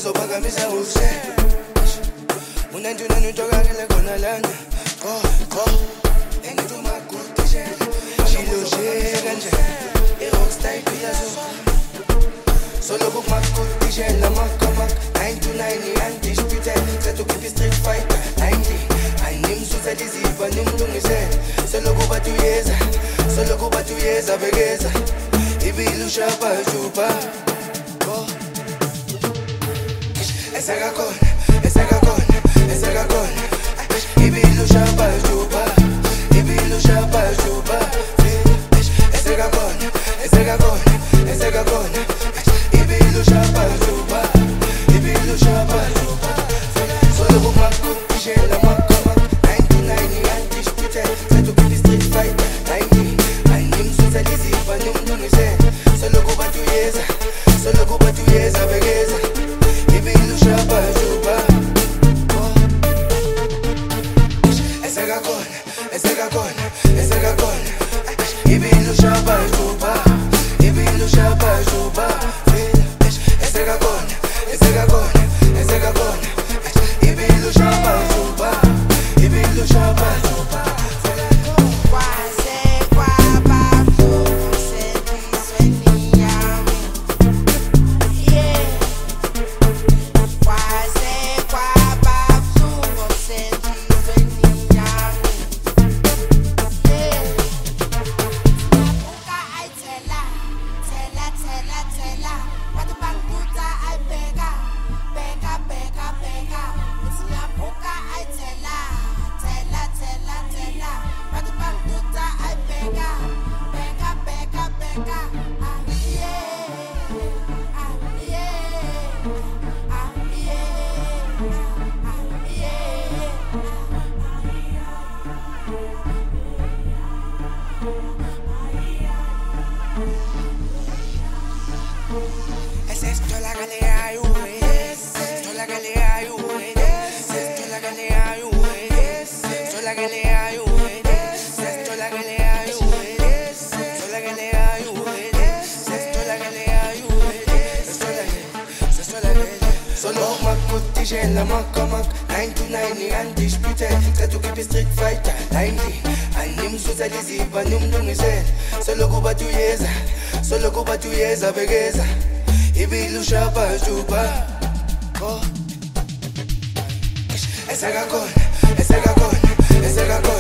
uzophakamisa use unantu nanutokakele khona lana engithi umagutishe shiloshe kanje i-rockstar iphikazo soloko kumagutishe lamakomak 9 to 9 undisputed sethu keep street fighter 90 animsusa liziva nimlungisele soloko bathi uyeza bekeza ibili ushapa juba esakakhona ibili ushapa juba esakakhona ibili ushapa juba solo kumagutishe lamakoma 99 undisputed sethu keep street fighter 90 animsusa liziva nimlungisele soloko bathi uyeza bekeza ibili ushapa juba esakakhona ibili ushapa juba esakakhona ibili ushapa juba Lamakomak 9 to 9 undisputed sethu keep street fighter 90 animsusa liziva nimlungisele soloko bathi uyeza bekeza ibili ushapa juba esakakhona